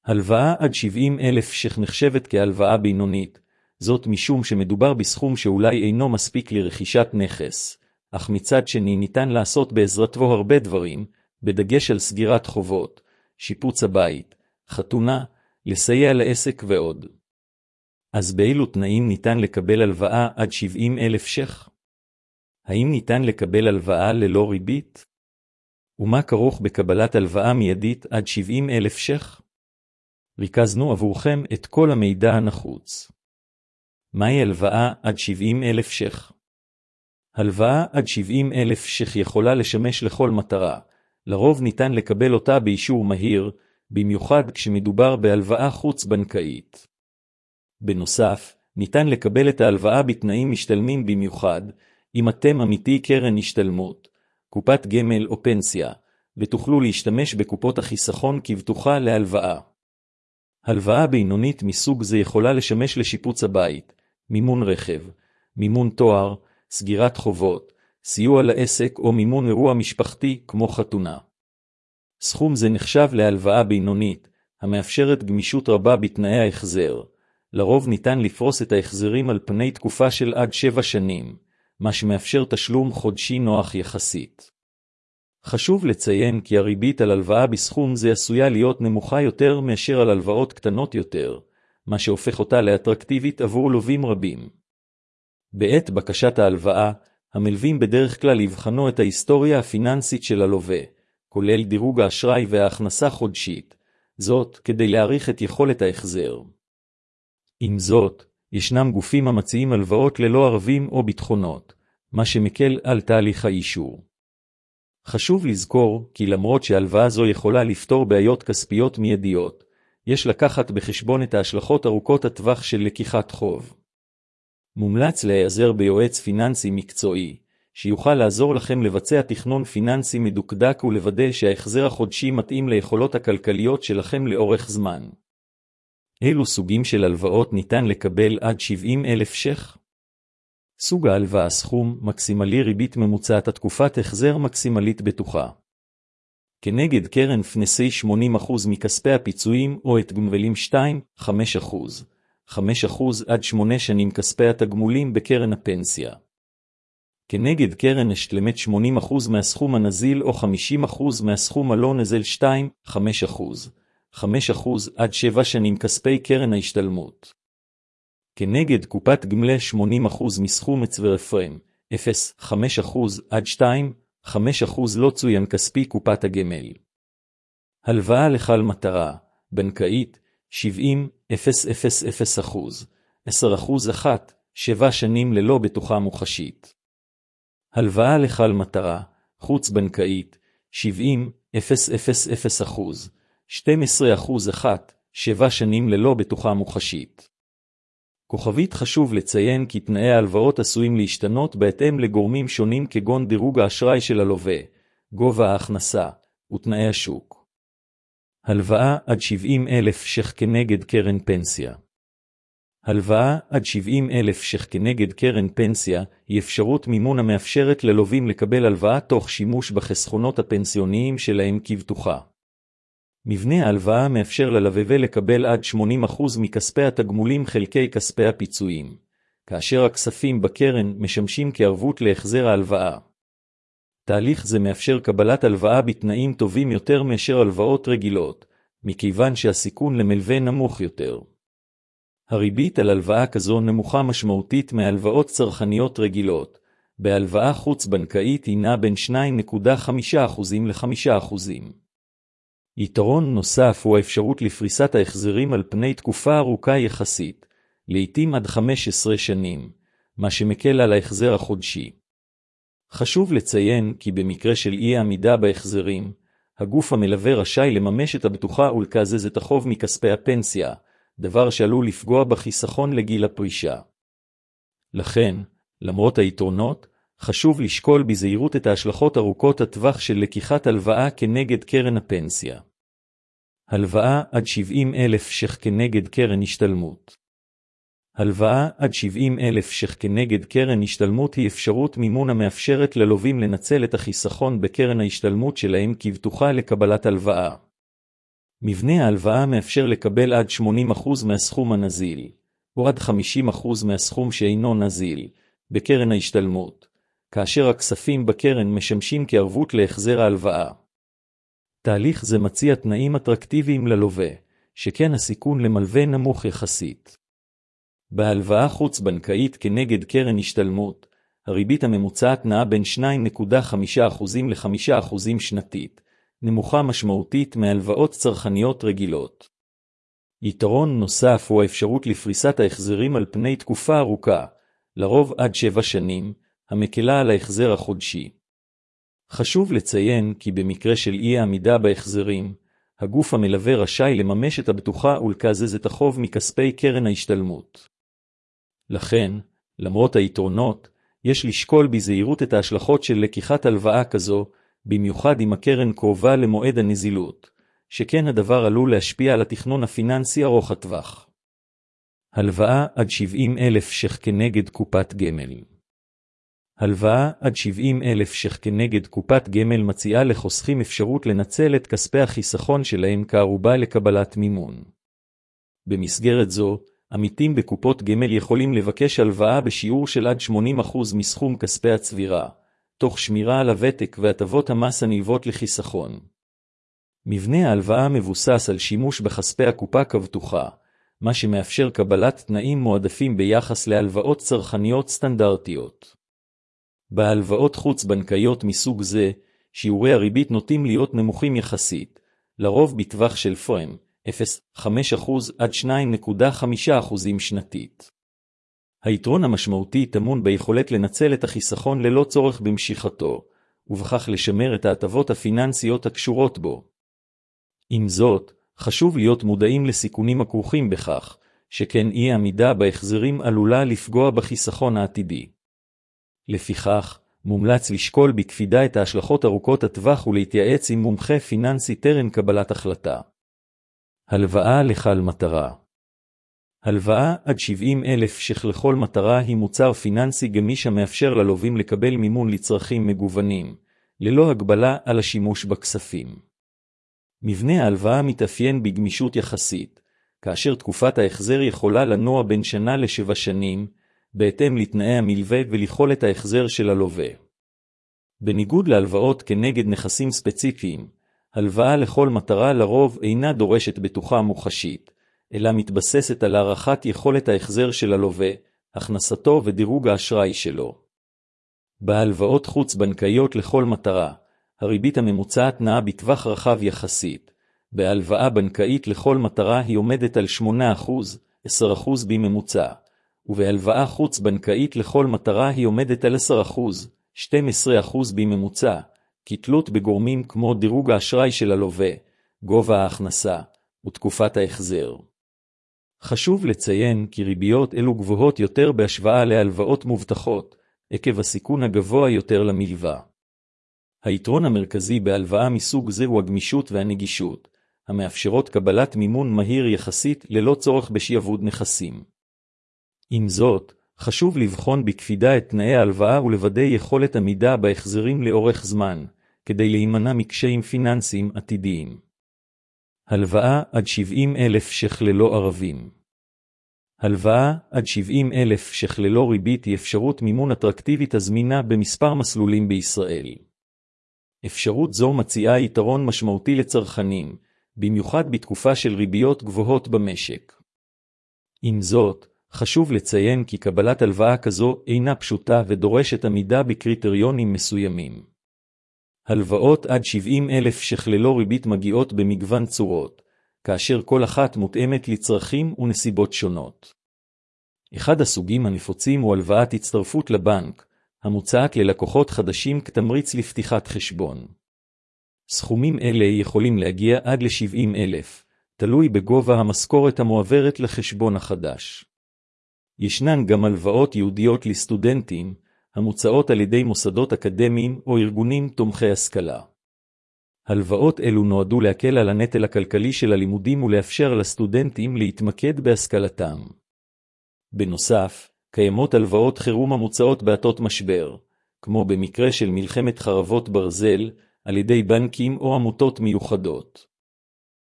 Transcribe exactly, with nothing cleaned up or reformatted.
הלוואה עד שבעים אלף ש"ח נחשבת כהלוואה בינונית, זאת משום שמדובר בסכום שאולי אינו מספיק לרכישת נכס, אך מצד שני ניתן לעשות בעזרתו הרבה דברים, בדגש על סגירת חובות, שיפוץ הבית, חתונה, לסייע לעסק ועוד. אז באילו תנאים ניתן לקבל הלוואה עד שבעים אלף ש"ח? האם ניתן לקבל הלוואה ללא ריבית? ומה כרוך בקבלת הלוואה מיידית עד שבעים אלף ש"ח? ריכזנו עבורכם את כל המידע הנחוץ. מהי הלוואה עד שבעים אלף ש"ח? הלוואה עד שבעים אלף ש"ח יכולה לשמש לכל מטרה, לרוב ניתן לקבל אותה באישור מהיר, במיוחד כשמדובר בהלוואה חוץ-בנקאית. בנוסף, ניתן לקבל את ההלוואה בתנאים משתלמים במיוחד, אם אתם אמיתי קרן השתלמות, קופת גמל או פנסיה, ותוכלו להשתמש בקופות החיסכון כבטוחה להלוואה. הלוואה בינונית מסוג זה יכולה לשמש לשיפוץ הבית, מימון רכב, מימון תואר, סגירת חובות, סיוע לעסק או מימון אירוע משפחתי כמו חתונה. סכום זה נחשב להלוואה בינונית, המאפשרת גמישות רבה בתנאי ההחזר. לרוב ניתן לפרוס את ההחזרים על פני תקופה של עד שבע שנים, מה שמאפשר תשלום חודשי נוח יחסית. חשוב לציין כי הריבית על הלוואה בסכום זה עשויה להיות נמוכה יותר מאשר על הלוואות קטנות יותר, מה שהופך אותה לאטרקטיבית עבור לווים רבים. בעת בקשת ההלוואה, המלווים בדרך כלל יבחנו את ההיסטוריה הפיננסית של הלווה, כולל דירוג האשראי וההכנסה חודשית, זאת כדי להעריך את יכולת ההחזר. עם זאת, ישנם גופים המציעים הלוואות ללא ערבים או ביטחונות, מה שמקל על תהליך האישור. חשוב לזכור כי למרות שהלוואה זו יכולה לפתור בעיות כספיות מיידיות, יש לקחת בחשבון את ההשלכות ארוכות הטווח של לקיחת חוב. מומלץ להיעזר ביועץ פיננסי מקצועי, שיוכל לעזור לכם לבצע תכנון פיננסי מדוקדק ולוודא שההחזר החודשי מתאים ליכולות הכלכליות שלכם לאורך זמן. אילו סוגים של הלוואות ניתן לקבל עד שבעים אלף ש"ח? סוג ההלוואה סכום מקסימלי ריבית ממוצעת התקופת החזר מקסימלית בטוחה. כנגד קרן פנסי שמונים אחוז מכספי הפיצויים או את גמלים שתיים, חמש אחוז, חמש אחוז עד שמונה שנים כספי התגמולים בקרן הפנסיה. כנגד קרן השתלמת שמונים אחוז מהסכום הנזיל או חמישים אחוז מהסכום הלא נזל שתיים, חמש אחוז, חמש אחוז עד שבע שנים כספי קרן ההשתלמות. כנגד קופת גמלה שמונים אחוז מסכום הצבר הפרם, אפס, חמש אחוז עד שתיים, חמש אחוז לא צוין כספי קופת הגמל. הלוואה לכל מטרה, בנקאית, שבעים, אפס, אפס, אפס אחוז, עשר אחוז אחת, שבע שנים ללא בטוחה מוחשית. הלוואה לכל מטרה, חוץ בנקאית, שבעים, אפס, אפס, אפס אחוז, שתים עשרה אחוז אחת, שבע שנים ללא בטוחה מוחשית. כוכבית חשוב לציין כי תנאי ההלוואות עשויים להשתנות בהתאם לגורמים שונים כגון דירוג האשראי של הלווה, גובה ההכנסה ותנאי השוק. הלוואה עד שבעים אלף ש"ח כנגד קרן פנסיה. הלוואה עד שבעים אלף ש"ח כנגד קרן פנסיה היא אפשרות מימון המאפשרת ללווים לקבל הלוואה תוך שימוש בחסכונות הפנסיוניים שלהם כבטוחה. מבנה ההלוואה מאפשר ללווה לקבל עד שמונים אחוז מכספי התגמולים חלקי כספי הפיצויים, כאשר הכספים בקרן משמשים כערבות להחזר ההלוואה. תהליך זה מאפשר קבלת הלוואה בתנאים טובים יותר מאשר הלוואות רגילות, מכיוון שהסיכון למלווה נמוך יותר. הריבית על הלוואה כזו נמוכה משמעותית מהלוואות צרכניות רגילות, בהלוואה חוץ-בנקאית הינה בין שתיים נקודה חמש אחוז ל-חמישה אחוז. יתרון נוסף הוא האפשרות לפריסת ההחזרים על פני תקופה ארוכה יחסית, לעתים עד חמש עשרה שנים, מה שמקל על ההחזר החודשי. חשוב לציין כי במקרה של אי עמידה בהחזרים, הגוף המלווה רשאי לממש את הבטוחה ולקזז את החוב מכספי הפנסיה, דבר שעלול לפגוע בחיסכון לגיל הפרישה. לכן, למרות היתרונות, חשוב לשקול בזהירות את ההשלכות ארוכות הטווח של לקיחת הלוואה כנגד קרן הפנסיה. הלוואה עד שבעים אלף ש"ח כנגד קרן השתלמות. הלוואה עד שבעים אלף ש"ח כנגד קרן השתלמות היא אפשרות מימון המאפשרת ללווים לנצל את החיסכון בקרן ההשתלמות שלהם כבטוחה לקבלת הלוואה. מבנה ההלוואה מאפשר לקבל עד שמונים אחוז מהסכום הנזיל, או עד חמישים אחוז מהסכום שאינו נזיל, בקרן ההשתלמות, כאשר הכספים בקרן משמשים כערבות להחזר ההלוואה. תהליך זה מציע תנאים אטרקטיביים ללווה, שכן הסיכון למלווה נמוך יחסית. בהלוואה חוץ-בנקאית כנגד קרן השתלמות, הריבית הממוצעת נעה בין שתיים נקודה חמש אחוז ל-חמישה אחוז שנתית, נמוכה משמעותית מהלוואות צרכניות רגילות. יתרון נוסף הוא האפשרות לפריסת ההחזרים על פני תקופה ארוכה, לרוב עד שבע שנים, המקלה על ההחזר החודשי. חשוב לציין כי במקרה של אי העמידה בהחזרים, הגוף המלווה רשאי לממש את הבטוחה ולקזז את החוב מכספי קרן ההשתלמות. לכן, למרות היתרונות, יש לשקול בזהירות את ההשלכות של לקיחת הלוואה כזו, במיוחד אם הקרן קרובה למועד הנזילות, שכן הדבר עלול להשפיע על התכנון הפיננסי ארוך הטווח. הלוואה עד שבעים אלף ש"ח כנגד קופת גמל. הלוואה עד שבעים אלף ש"ח כנגד קופת גמל מציעה לחוסכים אפשרות לנצל את כספי החיסכון שלהם כערובה לקבלת מימון. במסגרת זו, עמיתים בקופות גמל יכולים לבקש הלוואה בשיעור של עד שמונים אחוז מסכום כספי הצבירה, תוך שמירה על הוותק והטבות המס הנלוות לחיסכון. מבנה ההלוואה מבוסס על שימוש בכספי הקופה כבטוחה, מה שמאפשר קבלת תנאים מועדפים ביחס להלוואות צרכניות סטנדרטיות. בהלוואות חוץ-בנקאיות מסוג זה, שיעורי הריבית נוטים להיות נמוכים יחסית, לרוב בטווח של פריים, אפס נקודה חמש אחוז עד שתיים נקודה חמש אחוז שנתית. היתרון המשמעותי טמון ביכולת לנצל את החיסכון ללא צורך במשיכתו, ובכך לשמר את ההטבות הפיננסיות הקשורות בו. עם זאת, חשוב להיות מודעים לסיכונים הכרוכים בכך, שכן אי עמידה בהחזרים עלולה לפגוע בחיסכון העתידי. לפיכך, מומלץ לשקול בקפידה את ההשלכות ארוכות הטווח ולהתייעץ עם מומחה פיננסי טרם קבלת החלטה. הלוואה לכל מטרה. הלוואה עד שבעים אלף ש"ח לכל מטרה היא מוצר פיננסי גמיש המאפשר ללווים לקבל מימון לצרכים מגוונים, ללא הגבלה על השימוש בכספים. מבנה ההלוואה מתאפיין בגמישות יחסית, כאשר תקופת ההחזר יכולה לנוע בין שנה לשבע שנים, בהתאם לתנאי המלווה וליכולת ההחזר של הלווה. בניגוד להלוואות כנגד נכסים ספציפיים, הלוואה לכל מטרה לרוב אינה דורשת בטוחה מוחשית, אלא מתבססת על הערכת יכולת ההחזר של הלווה, הכנסתו ודירוג האשראי שלו. בהלוואות חוץ-בנקאיות לכל מטרה, הריבית הממוצעת נעה בטווח רחב יחסית. בהלוואה בנקאית לכל מטרה היא עומדת על שמונה אחוז, עשרה אחוז בממוצע, ובהלוואה חוץ-בנקאית לכל מטרה היא עומדת על עשרה אחוז, שנים עשר אחוז בממוצע, כתלות בגורמים כמו דירוג האשראי של הלווה, גובה ההכנסה ותקופת ההחזר. חשוב לציין כי ריביות אלו גבוהות יותר בהשוואה להלוואות מובטחות, עקב הסיכון הגבוה יותר למלווה. היתרון המרכזי בהלוואה מסוג זה הוא הגמישות והנגישות, המאפשרות קבלת מימון מהיר יחסית ללא צורך בשעבוד נכסים. עם זאת, חשוב לבחון בקפידה את תנאי ההלוואה ולוודא יכולת עמידה בהחזרים לאורך זמן, כדי להימנע מקשיים פיננסיים עתידיים. הלוואה עד שבעים אלף ש"ח ללא ערבים. הלוואה עד שבעים אלף ש"ח ללא ריבית היא אפשרות מימון אטרקטיבית הזמינה במספר מסלולים בישראל. אפשרות זו מציעה יתרון משמעותי לצרכנים, במיוחד בתקופה של ריביות גבוהות במשק. עם זאת, חשוב לציין כי קבלת הלוואה כזו אינה פשוטה ודורשת עמידה בקריטריונים מסוימים. הלוואות עד שבעים אלף ש"ח ללא ריבית מגיעות במגוון צורות, כאשר כל אחת מותאמת לצרכים ונסיבות שונות. אחד הסוגים הנפוצים הוא הלוואת הצטרפות לבנק, המוצעת ללקוחות חדשים כתמריץ לפתיחת חשבון. סכומים אלה יכולים להגיע עד ל-שבעים אלף, תלוי בגובה המשכורת המועברת לחשבון החדש. ישנן גם הלוואות ייעודיות לסטודנטים, המוצעות על ידי מוסדות אקדמיים או ארגונים תומכי השכלה. הלוואות אלו נועדו להקל על הנטל הכלכלי של הלימודים ולאפשר לסטודנטים להתמקד בהשכלתם. בנוסף, קיימות הלוואות חירום המוצעות בעתות משבר, כמו במקרה של מלחמת חרבות ברזל, על ידי בנקים או עמותות מיוחדות.